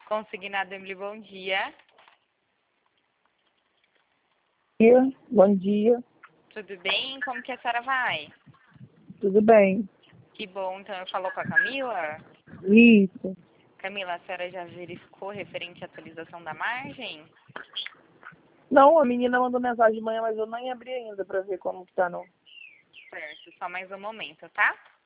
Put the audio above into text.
Consignado Emily, bom dia. Bom dia, Tudo bem? Como que a senhora vai? tudo bem? Que bom, então eu falou com a Camila? Isso. Camila, a senhora já verificou referente à atualização da margem? Não, a menina mandou mensagem de manhã, mas eu nem abri ainda pra ver como que tá, não. Certo, só mais um momento, tá?